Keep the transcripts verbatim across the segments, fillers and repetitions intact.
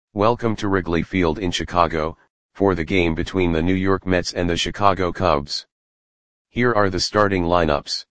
Welcome to Wrigley Field in Chicago, for the game between the New York Mets and the Chicago Cubs. Here are the starting lineups.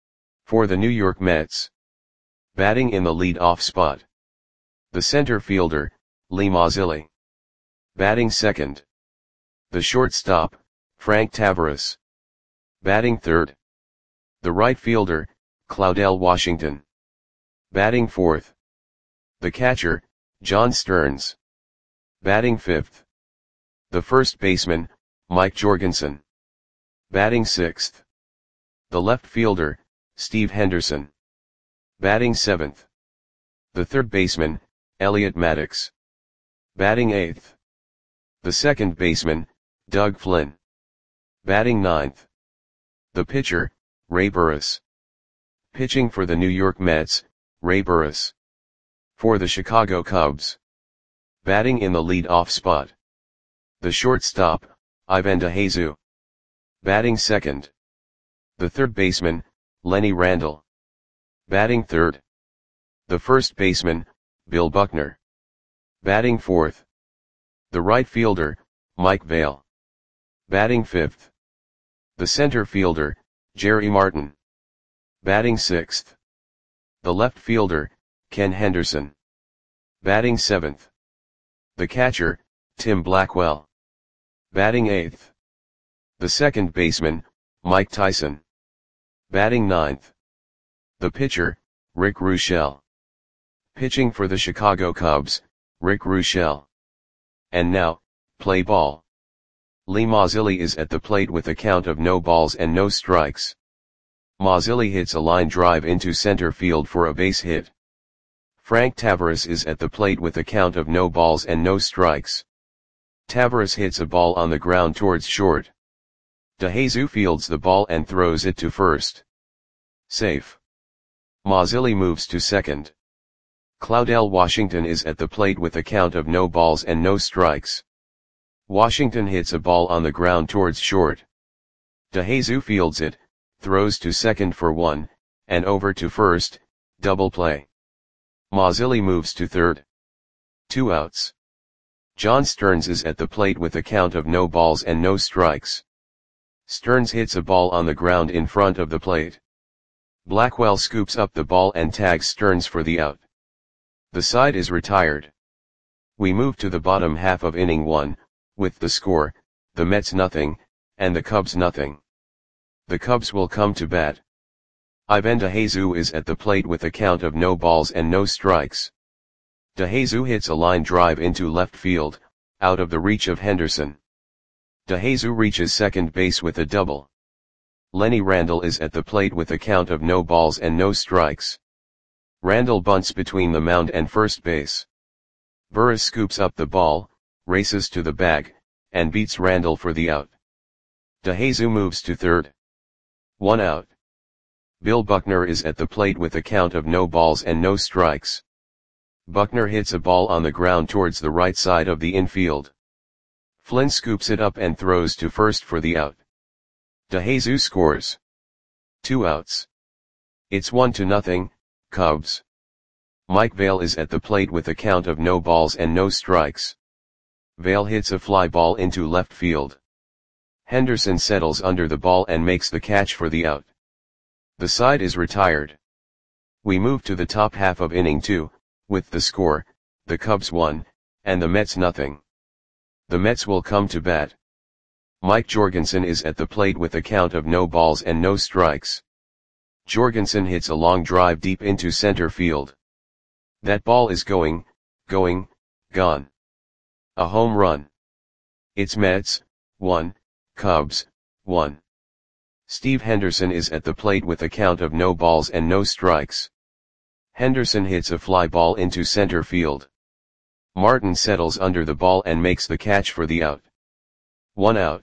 For the New York Mets. Batting in the lead-off spot. The center fielder, Lee Mazzilli. Batting second. The shortstop, Frank Taveras. Batting third. The right fielder, Claudell Washington. Batting fourth. The catcher, John Stearns. Batting fifth. The first baseman, Mike Jorgensen. Batting sixth. The left fielder, Steve Henderson. Batting seventh. The third baseman, Elliot Maddox. Batting eighth. The second baseman, Doug Flynn. Batting ninth. The pitcher, Ray Burris. Pitching for the New York Mets, Ray Burris. For the Chicago Cubs. Batting in the lead-off spot. The shortstop, Ivan DeJesus. Batting second. The third baseman, Lenny Randle. Batting third. The first baseman, Bill Buckner. Batting fourth. The right fielder, Mike Vail. Batting fifth. The center fielder, Jerry Martin. Batting sixth. The left fielder, Ken Henderson. Batting seventh. The catcher, Tim Blackwell. Batting eighth. The second baseman, Mike Tyson. Batting ninth. The pitcher, Rick Ruschel. Pitching for the Chicago Cubs, Rick Ruschel. And now, play ball. Lee Mazzilli is at the plate with a count of no balls and no strikes. Mazzilli hits a line drive into center field for a base hit. Frank Taveras is at the plate with a count of no balls and no strikes. Taveras hits a ball on the ground towards short. DeJesus fields the ball and throws it to first. Safe. Mazzilli moves to second. Claudell Washington is at the plate with a count of no balls and no strikes. Washington hits a ball on the ground towards short. DeJesus fields it, throws to second for one, and over to first, double play. Mazzilli moves to third. Two outs. John Stearns is at the plate with a count of no balls and no strikes. Stearns hits a ball on the ground in front of the plate. Blackwell scoops up the ball and tags Stearns for the out. The side is retired. We move to the bottom half of inning one, with the score, the Mets nothing, and the Cubs nothing. The Cubs will come to bat. Ivan DeJesus is at the plate with a count of no balls and no strikes. DeJesus hits a line drive into left field, out of the reach of Henderson. DeJesus reaches second base with a double. Lenny Randle is at the plate with a count of no balls and no strikes. Randle bunts between the mound and first base. Burris scoops up the ball, races to the bag, and beats Randle for the out. DeJesus moves to third. One out. Bill Buckner is at the plate with a count of no balls and no strikes. Buckner hits a ball on the ground towards the right side of the infield. Flynn scoops it up and throws to first for the out. DeJesus scores. Two outs. It's one to nothing, Cubs. Mike Vail is at the plate with a count of no balls and no strikes. Vail hits a fly ball into left field. Henderson settles under the ball and makes the catch for the out. The side is retired. We move to the top half of inning two, with the score, the Cubs one, and the Mets nothing. The Mets will come to bat. Mike Jorgensen is at the plate with a count of no balls and no strikes. Jorgensen hits a long drive deep into center field. That ball is going, going, gone. A home run. It's Mets, one, Cubs, one. Steve Henderson is at the plate with a count of no balls and no strikes. Henderson hits a fly ball into center field. Martin settles under the ball and makes the catch for the out. One out.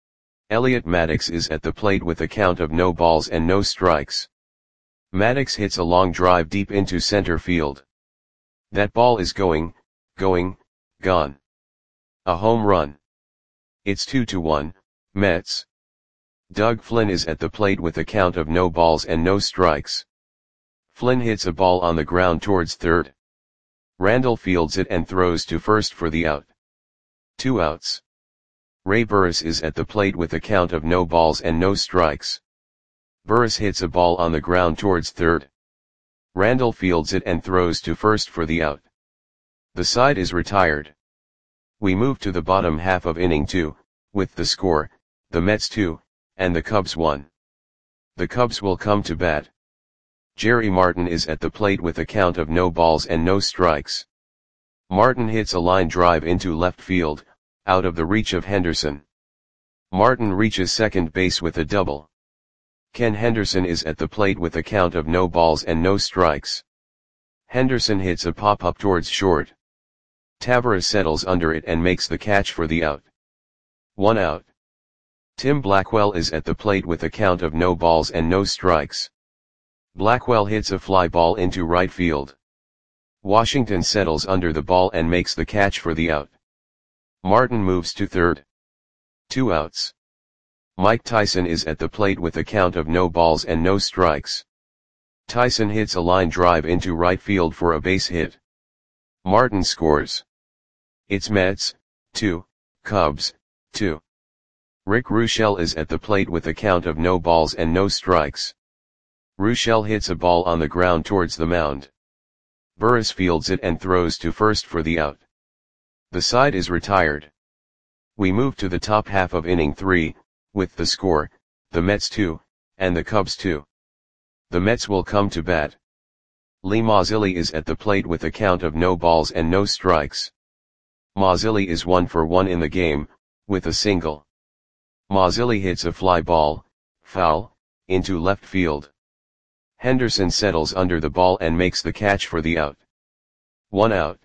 Elliot Maddox is at the plate with a count of no balls and no strikes. Maddox hits a long drive deep into center field. That ball is going, going, gone. A home run. It's two to one, Mets. Doug Flynn is at the plate with a count of no balls and no strikes. Flynn hits a ball on the ground towards third. Randall fields it and throws to first for the out. Two outs. Ray Burris is at the plate with a count of no balls and no strikes. Burris hits a ball on the ground towards third. Randall fields it and throws to first for the out. The side is retired. We move to the bottom half of inning two, with the score, the Mets two, and the Cubs one. The Cubs will come to bat. Jerry Martin is at the plate with a count of no balls and no strikes. Martin hits a line drive into left field, out of the reach of Henderson. Martin reaches second base with a double. Ken Henderson is at the plate with a count of no balls and no strikes. Henderson hits a pop-up towards short. Taveras settles under it and makes the catch for the out. One out. Tim Blackwell is at the plate with a count of no balls and no strikes. Blackwell hits a fly ball into right field. Washington settles under the ball and makes the catch for the out. Martin moves to third. Two outs. Mike Tyson is at the plate with a count of no balls and no strikes. Tyson hits a line drive into right field for a base hit. Martin scores. It's Mets, two, Cubs, two. Rick Ruschel is at the plate with a count of no balls and no strikes. Ruschel hits a ball on the ground towards the mound. Burris fields it and throws to first for the out. The side is retired. We move to the top half of inning three, with the score, the Mets two, and the Cubs two. The Mets will come to bat. Lee Mazzilli is at the plate with a count of no balls and no strikes. Mazzilli is one for one in the game, with a single. Mazzilli hits a fly ball, foul, into left field. Henderson settles under the ball and makes the catch for the out. One out.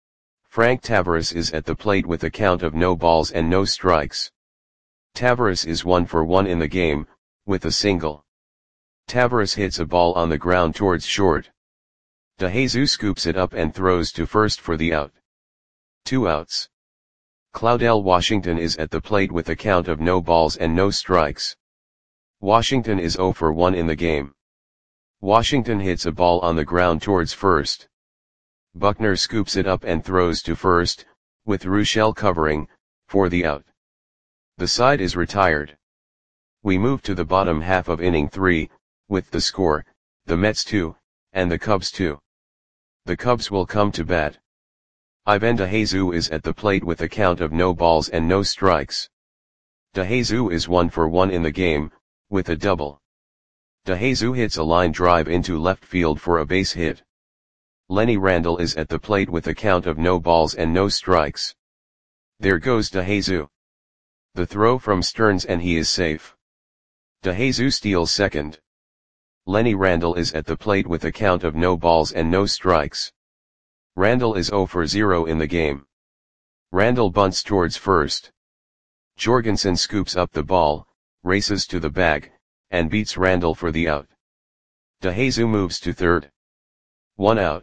Frank Taveras is at the plate with a count of no balls and no strikes. Taveras is one for one in the game, with a single. Taveras hits a ball on the ground towards short. DeJesus scoops it up and throws to first for the out. Two outs. Claudell Washington is at the plate with a count of no balls and no strikes. Washington is zero for one in the game. Washington hits a ball on the ground towards first. Buckner scoops it up and throws to first, with Ruschel covering, for the out. The side is retired. We move to the bottom half of inning three, with the score, the Mets two, and the Cubs two. The Cubs will come to bat. Ivan DeJesus is at the plate with a count of no balls and no strikes. DeJesus is one for one in the game, with a double. DeJesus hits a line drive into left field for a base hit. Lenny Randall is at the plate with a count of no balls and no strikes. There goes DeJesus. The throw from Stearns and he is safe. DeJesus steals second. Lenny Randall is at the plate with a count of no balls and no strikes. Randall is zero for zero in the game. Randall bunts towards first. Jorgensen scoops up the ball, races to the bag, and beats Randall for the out. DeJesus moves to third. One out.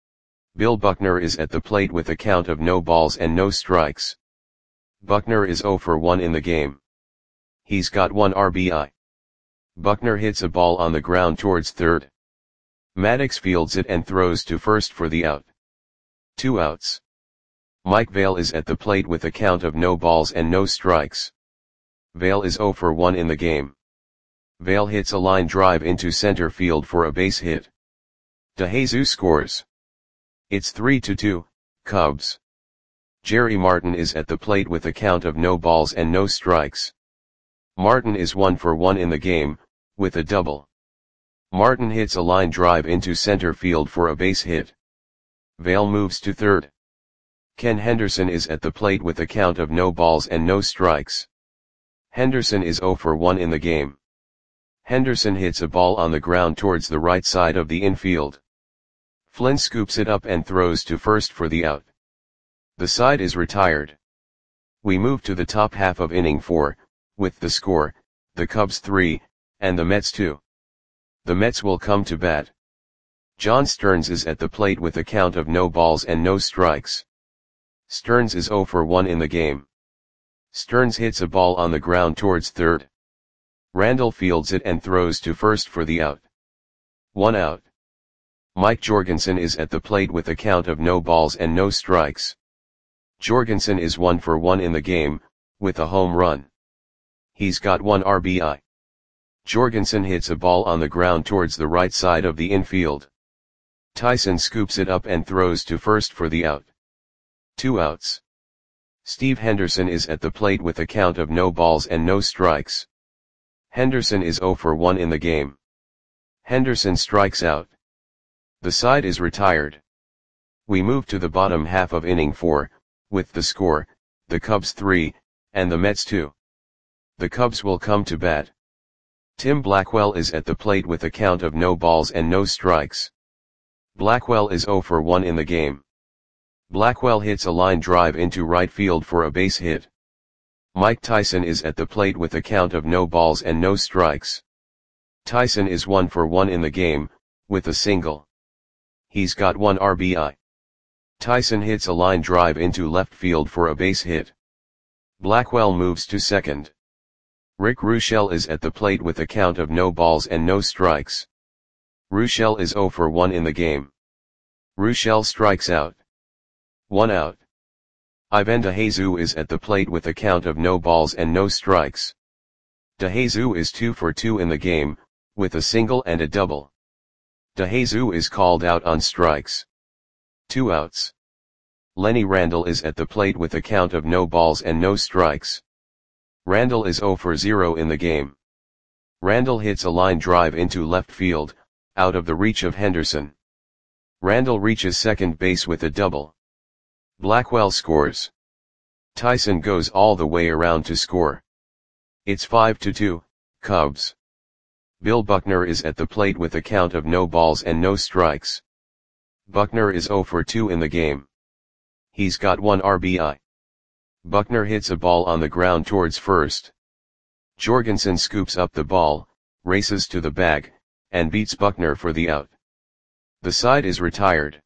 Bill Buckner is at the plate with a count of no balls and no strikes. Buckner is zero for one in the game. He's got one R B I. Buckner hits a ball on the ground towards third. Maddox fields it and throws to first for the out. Two outs. Mike Vail is at the plate with a count of no balls and no strikes. Vail is zero for one in the game. Vail hits a line drive into center field for a base hit. DeJesus scores. It's three to two, Cubs. Jerry Martin is at the plate with a count of no balls and no strikes. Martin is one for one in the game, with a double. Martin hits a line drive into center field for a base hit. Vail moves to third. Ken Henderson is at the plate with a count of no balls and no strikes. Henderson is zero for one in the game. Henderson hits a ball on the ground towards the right side of the infield. Flynn scoops it up and throws to first for the out. The side is retired. We move to the top half of inning four, with the score, the Cubs three, and the Mets two. The Mets will come to bat. John Stearns is at the plate with a count of no balls and no strikes. Stearns is zero for one in the game. Stearns hits a ball on the ground towards third. Randall fields it and throws to first for the out. One out. Mike Jorgensen is at the plate with a count of no balls and no strikes. Jorgensen is one for one in the game, with a home run. He's got one R B I. Jorgensen hits a ball on the ground towards the right side of the infield. Tyson scoops it up and throws to first for the out. Two outs. Steve Henderson is at the plate with a count of no balls and no strikes. Henderson is zero for one in the game. Henderson strikes out. The side is retired. We move to the bottom half of inning four, with the score, the Cubs three, and the Mets two. The Cubs will come to bat. Tim Blackwell is at the plate with a count of no balls and no strikes. Blackwell is zero for one in the game. Blackwell hits a line drive into right field for a base hit. Mike Tyson is at the plate with a count of no balls and no strikes. Tyson is one for one in the game, with a single. He's got one R B I. Tyson hits a line drive into left field for a base hit. Blackwell moves to second. Rick Ruschel is at the plate with a count of no balls and no strikes. Ruschel is zero for one in the game. Ruschel strikes out. One out. Ivan DeJesus is at the plate with a count of no balls and no strikes. DeJesus is two for two in the game, with a single and a double. DeJesus is called out on strikes. Two outs. Lenny Randle is at the plate with a count of no balls and no strikes. Randle is zero for zero in the game. Randle hits a line drive into left field, out of the reach of Henderson. Randle reaches second base with a double. Blackwell scores. Tyson goes all the way around to score. It's five to two, Cubs. Bill Buckner is at the plate with a count of no balls and no strikes. Buckner is zero for two in the game. He's got one R B I. Buckner hits a ball on the ground towards first. Jorgensen scoops up the ball, races to the bag, and beats Buckner for the out. The side is retired.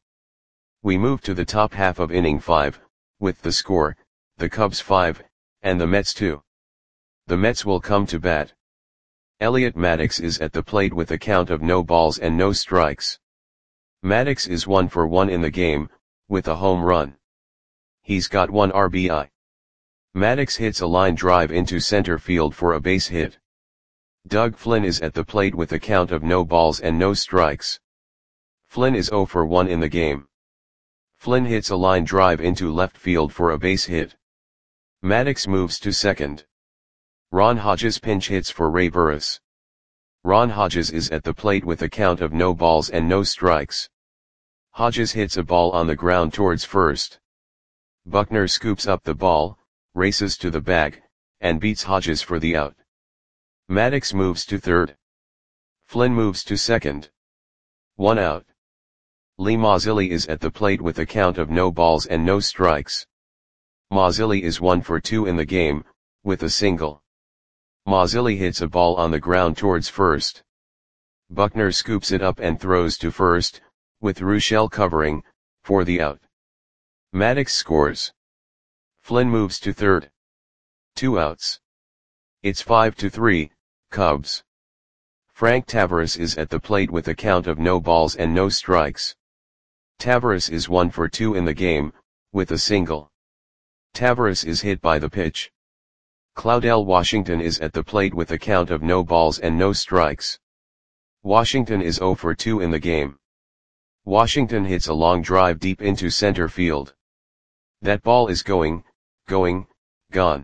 We move to the top half of inning five, with the score, the Cubs five, and the Mets two. The Mets will come to bat. Elliot Maddox is at the plate with a count of no balls and no strikes. Maddox is one for one in the game, with a home run. He's got one R B I. Maddox hits a line drive into center field for a base hit. Doug Flynn is at the plate with a count of no balls and no strikes. Flynn is zero for one in the game. Flynn hits a line drive into left field for a base hit. Maddox moves to second. Ron Hodges pinch hits for Ray Burris. Ron Hodges is at the plate with a count of no balls and no strikes. Hodges hits a ball on the ground towards first. Buckner scoops up the ball, races to the bag, and beats Hodges for the out. Maddox moves to third. Flynn moves to second. One out. Lee Mazzilli is at the plate with a count of no balls and no strikes. Mazzilli is one for two in the game, with a single. Mazzilli hits a ball on the ground towards first. Buckner scoops it up and throws to first, with Ruschel covering, for the out. Maddox scores. Flynn moves to third. Two outs. It's five to three, Cubs. Frank Tavares is at the plate with a count of no balls and no strikes. Tavares is one for two in the game, with a single. Tavares is hit by the pitch. Claudell Washington is at the plate with a count of no balls and no strikes. Washington is zero for two in the game. Washington hits a long drive deep into center field. That ball is going, going, gone.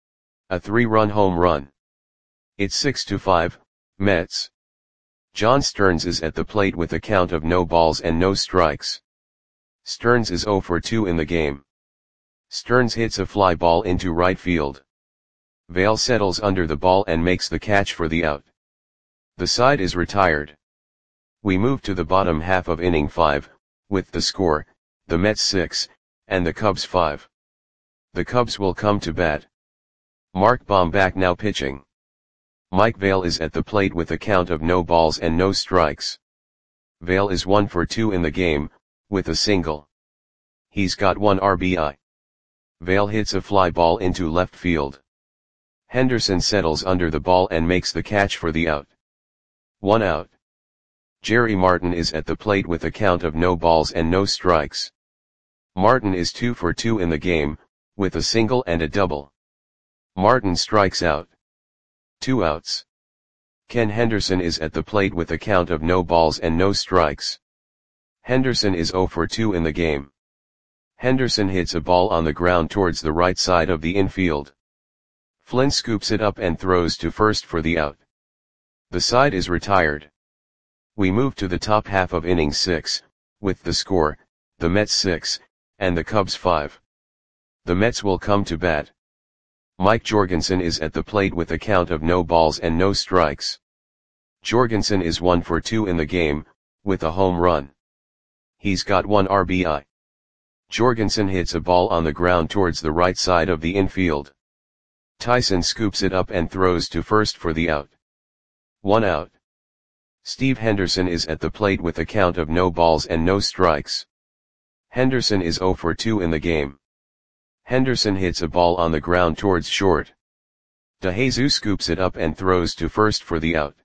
A three-run home run. It's six to five, Mets. John Stearns is at the plate with a count of no balls and no strikes. Stearns is zero for two in the game. Stearns hits a fly ball into right field. Vail settles under the ball and makes the catch for the out. The side is retired. We move to the bottom half of inning five, with the score, the Mets six, and the Cubs five. The Cubs will come to bat. Mark Bombach now pitching. Mike Vail is at the plate with a count of no balls and no strikes. Vail is one for two in the game, with a single. He's got one R B I. Vail hits a fly ball into left field. Henderson settles under the ball and makes the catch for the out. One out. Jerry Martin is at the plate with a count of no balls and no strikes. Martin is two for two in the game, with a single and a double. Martin strikes out. Two outs. Ken Henderson is at the plate with a count of no balls and no strikes. Henderson is zero for two in the game. Henderson hits a ball on the ground towards the right side of the infield. Flynn scoops it up and throws to first for the out. The side is retired. We move to the top half of inning six, with the score, the Mets six, and the Cubs five. The Mets will come to bat. Mike Jorgensen is at the plate with a count of no balls and no strikes. Jorgensen is one for two in the game, with a home run. He's got one R B I. Jorgensen hits a ball on the ground towards the right side of the infield. Tyson scoops it up and throws to first for the out. One out. Steve Henderson is at the plate with a count of no balls and no strikes. Henderson is zero for two in the game. Henderson hits a ball on the ground towards short. DeJesus scoops it up and throws to first for the out.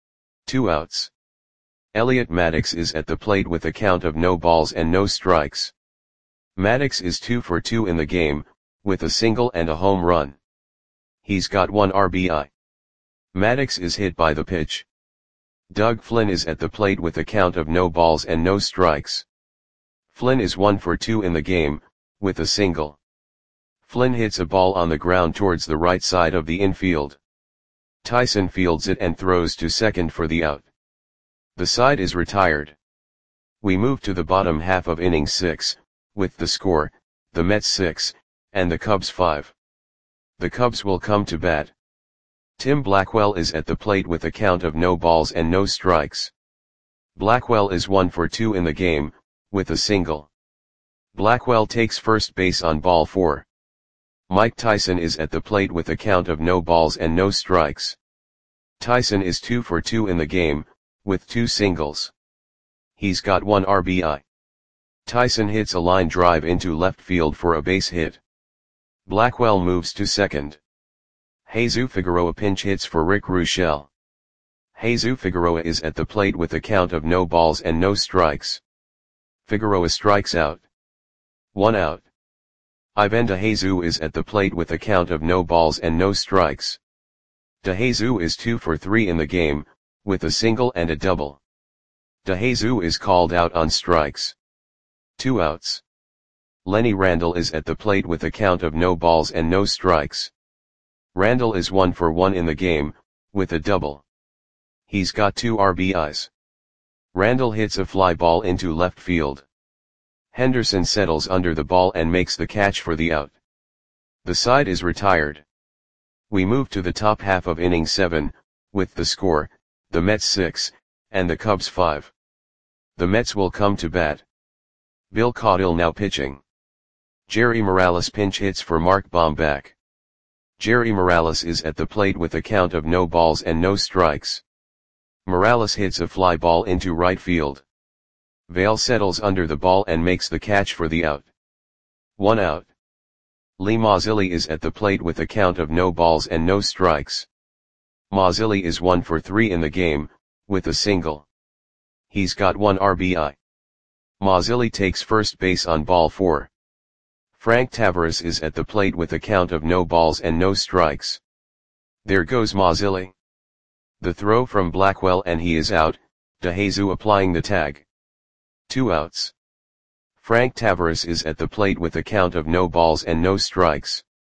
Two outs. Elliot Maddox is at the plate with a count of no balls and no strikes. Maddox is two for two in the game, with a single and a home run. He's got one R B I. Maddox is hit by the pitch. Doug Flynn is at the plate with a count of no balls and no strikes. Flynn is one for two in the game, with a single. Flynn hits a ball on the ground towards the right side of the infield. Tyson fields it and throws to second for the out. The side is retired. We move to the bottom half of inning six, with the score, the Mets six, and the Cubs five. The Cubs will come to bat. Tim Blackwell is at the plate with a count of no balls and no strikes. Blackwell is one for two in the game, with a single. Blackwell takes first base on ball four. Mike Tyson is at the plate with a count of no balls and no strikes. Tyson is two for two in the game, with two singles. He's got one R B I. Tyson hits a line drive into left field for a base hit. Blackwell moves to second. Jesus Figueroa pinch hits for Rick Ruschel. Jesus Figueroa is at the plate with a count of no balls and no strikes. Figueroa strikes out. One out. Ivan DeJesus is at the plate with a count of no balls and no strikes. DeJesus is two for three in the game, with a single and a double. DeJesus is called out on strikes. Two outs. Lenny Randle is at the plate with a count of no balls and no strikes. Randle is one for one in the game, with a double. He's got two R B Is. Randle hits a fly ball into left field. Henderson settles under the ball and makes the catch for the out. The side is retired. We move to the top half of inning seven, with the score, the Mets six, and the Cubs five. The Mets will come to bat. Bill Caudill now pitching. Jerry Morales pinch hits for Mark Bombach. Jerry Morales is at the plate with a count of no balls and no strikes. Morales hits a fly ball into right field. Vail settles under the ball and makes the catch for the out. One out. Lee Mazzilli is at the plate with a count of no balls and no strikes. Mazzilli is one for three in the game, with a single. He's got one R B I. Mazzilli takes first base on ball four. Frank Taveras is at the plate with a count of no balls and no strikes. There goes Mazzilli. The throw from Blackwell and he is out, DeJesus applying the tag. Two outs. Frank Taveras is at the plate with a count of no balls and no strikes.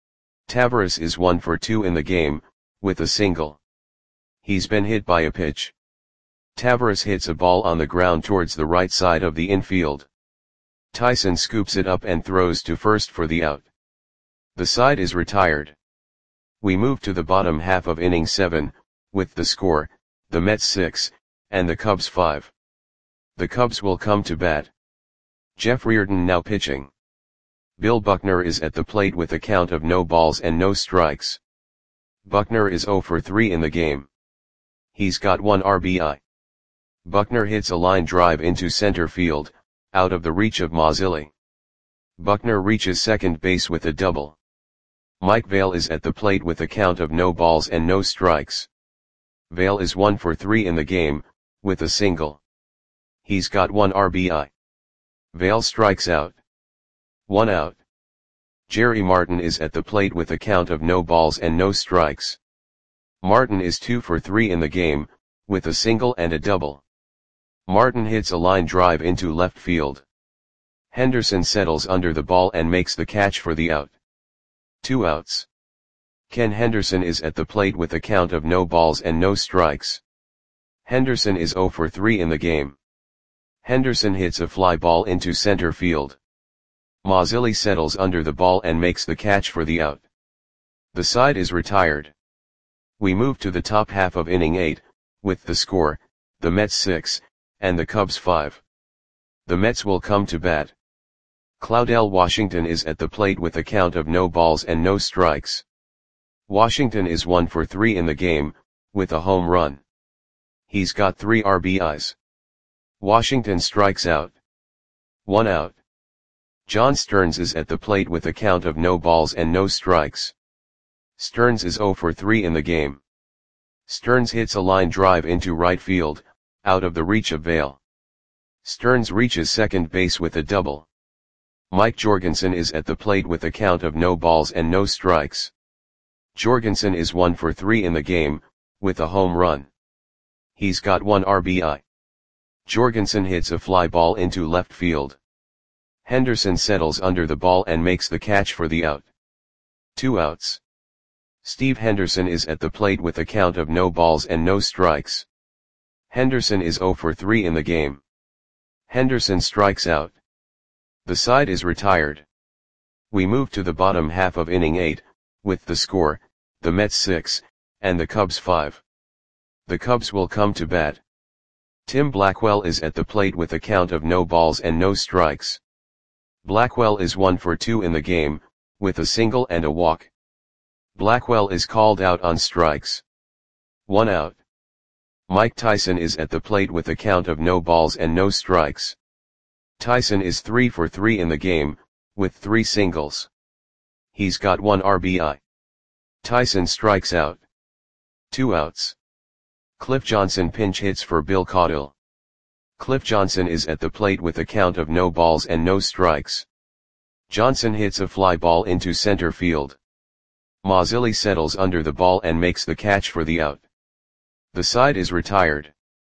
Taveras is one for two in the game, with a single. He's been hit by a pitch. Taveras hits a ball on the ground towards the right side of the infield. Tyson scoops it up and throws to first for the out. The side is retired. We move to the bottom half of inning seven, with the score, the Mets six, and the Cubs five. The Cubs will come to bat. Jeff Reardon now pitching. Bill Buckner is at the plate with a count of no balls and no strikes. Buckner is zero for three in the game. He's got one R B I. Buckner hits a line drive into center field, out of the reach of Mazzilli. Buckner reaches second base with a double. Mike Vail is at the plate with a count of no balls and no strikes. Vail is one for three in the game, with a single. He's got one R B I. Vail strikes out. One out. Jerry Martin is at the plate with a count of no balls and no strikes. Martin is two for three in the game, with a single and a double. Martin hits a line drive into left field. Henderson settles under the ball and makes the catch for the out. Two outs. Ken Henderson is at the plate with a count of no balls and no strikes. Henderson is zero for three in the game. Henderson hits a fly ball into center field. Mazzilli settles under the ball and makes the catch for the out. The side is retired. We move to the top half of inning eight, with the score, the Mets six, and the Cubs five. The Mets will come to bat. Claudell Washington is at the plate with a count of no balls and no strikes. Washington is one for three in the game, with a home run. He's got three R B Is. Washington strikes out. One out. John Stearns is at the plate with a count of no balls and no strikes. Stearns is zero for three in the game. Stearns hits a line drive into right field, out of the reach of Vail. Stearns reaches second base with a double. Mike Jorgensen is at the plate with a count of no balls and no strikes. Jorgensen is one for three in the game, with a home run. He's got one R B I. Jorgensen hits a fly ball into left field. Henderson settles under the ball and makes the catch for the out. Two outs. Steve Henderson is at the plate with a count of no balls and no strikes. Henderson is zero for three in the game. Henderson strikes out. The side is retired. We move to the bottom half of inning eight, with the score, the Mets six, and the Cubs five. The Cubs will come to bat. Tim Blackwell is at the plate with a count of no balls and no strikes. Blackwell is one for two in the game, with a single and a walk. Blackwell is called out on strikes. One out. Mike Tyson is at the plate with a count of no balls and no strikes. Tyson is three for three in the game, with three singles. He's got one R B I. Tyson strikes out. Two outs. Cliff Johnson pinch hits for Bill Caudill. Cliff Johnson is at the plate with a count of no balls and no strikes. Johnson hits a fly ball into center field. Mazzilli settles under the ball and makes the catch for the out. The side is retired.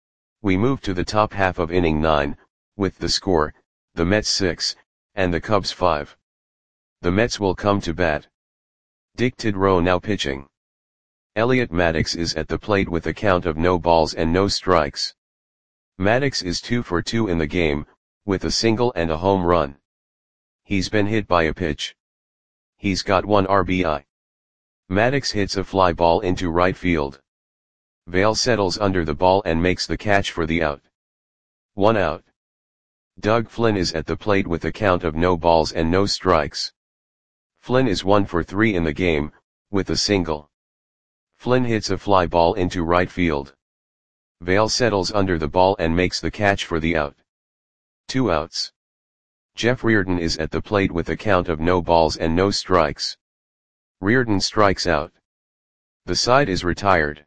We move to the top half of inning nine, with the score, the Mets six, and the Cubs five. The Mets will come to bat. Dick Tidrow now pitching. Elliot Maddox is at the plate with a count of no balls and no strikes. Maddox is two for two in the game, with a single and a home run. He's been hit by a pitch. He's got one R B I. Maddox hits a fly ball into right field. Vail settles under the ball and makes the catch for the out. One out. Doug Flynn is at the plate with a count of no balls and no strikes. Flynn is one for three in the game, with a single. Flynn hits a fly ball into right field. Vail settles under the ball and makes the catch for the out. Two outs. Jeff Reardon is at the plate with a count of no balls and no strikes. Reardon strikes out. The side is retired.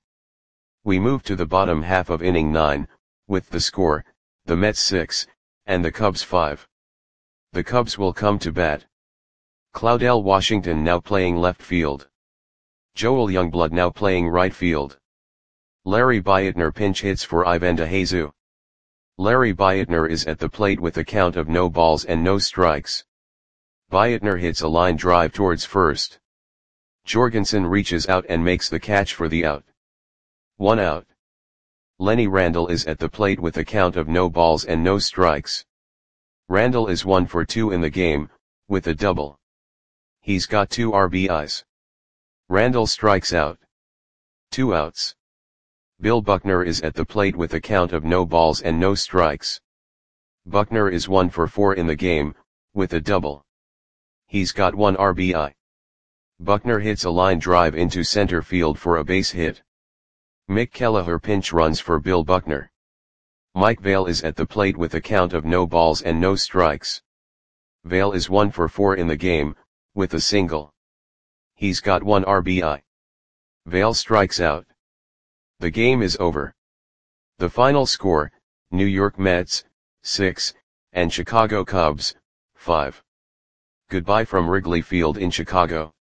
We move to the bottom half of inning nine, with the score, the Mets six, and the Cubs five. The Cubs will come to bat. Claudell Washington now playing left field. Joel Youngblood now playing right field. Larry Beitner pinch hits for Ivan DeJesus. Larry Beitner is at the plate with a count of no balls and no strikes. Beitner hits a line drive towards first. Jorgensen reaches out and makes the catch for the out. One out. Lenny Randle is at the plate with a count of no balls and no strikes. Randle is one for two in the game, with a double. He's got two R B Is. Randle strikes out. Two outs. Bill Buckner is at the plate with a count of no balls and no strikes. Buckner is one for four in the game, with a double. He's got one R B I. Buckner hits a line drive into center field for a base hit. Mick Kelleher pinch runs for Bill Buckner. Mike Vail is at the plate with a count of no balls and no strikes. Vail is one for four in the game, with a single. He's got one R B I. Vail strikes out. The game is over. The final score, New York Mets, six, and Chicago Cubs, five. Goodbye from Wrigley Field in Chicago.